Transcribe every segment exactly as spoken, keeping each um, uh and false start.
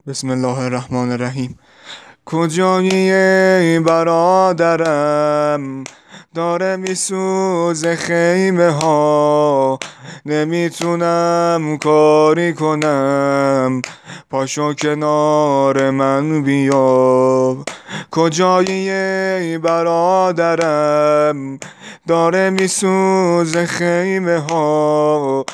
بسم الله الرحمن الرحیم. کجایی ای برادرم، داره میسوزه خیمه ها، نمیتونم کاری کنم، پاشو کنار من بیا. کجایی ای برادرم، داره میسوزه خیمه ها،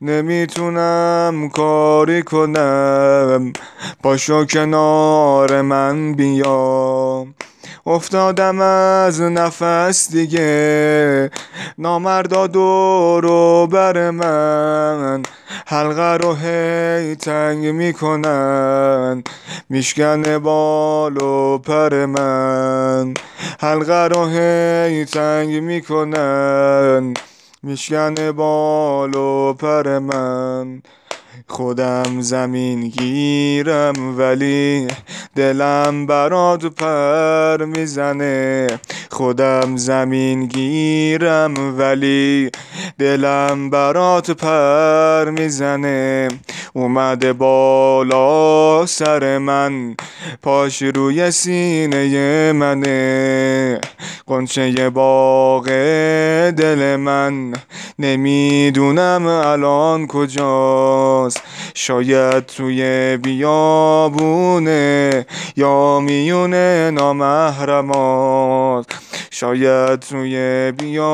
نمیتونم کاری کنم، پاشو کنار من بیا. افتادم از نفس دیگه، نامردا دور و بر من، حلقه رو هی تنگ میکنن، میشکنه بال و پر من، حلقه رو هی تنگ میکنن، میشکنه بال و پر من. خودم زمین گیرم ولی دلم برات پر میزنه، خودم زمین گیرم ولی دلم برات پر میزنه. اومده بالا سر من، پاش روی سینه منه، غنچه باغ دل من، نمیدونم الان کجاست، شاید توی بیابونه یا میونه نامحرمات، شاید توی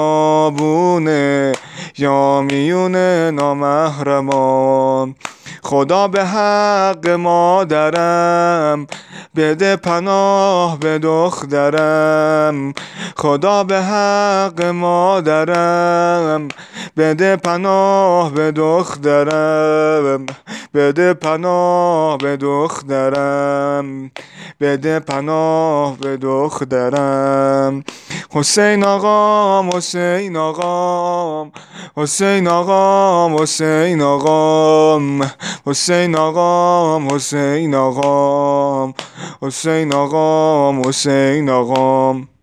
بیابونه یا میونه نامحرمات. خدا به حق مادرم بده پناه به دخترم، خدا به حق مادرم بده پناه به دخترم، بده پناه به دخترم، بده پناه به دخترم. حسین آقام، حسین آقام، حسین آقام، حسین آقام، حسین آقام، حسین آقام، حسین آقام، حسین آقام.